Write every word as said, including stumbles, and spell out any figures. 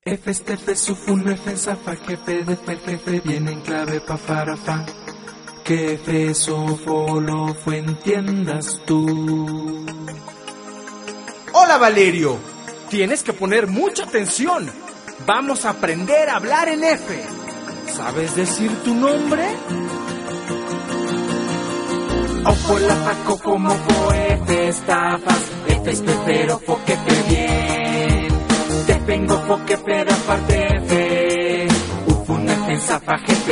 F, este, F, sufun, F, zafa, jefe, de, fe, jefe, viene en clave, pa, para, fa. Que F, sofo, lo, fue, entiendas tú. Hola, Valerio. Tienes que poner mucha atención. Vamos a aprender a hablar en F. ¿Sabes decir tu nombre? Ojo, la, fa, cojo, mojo, F, estafas, F, este, pero, fo, que te bien. Te vengo, fo, que pero, aparte, F. Ufun, F, zafa, jefe.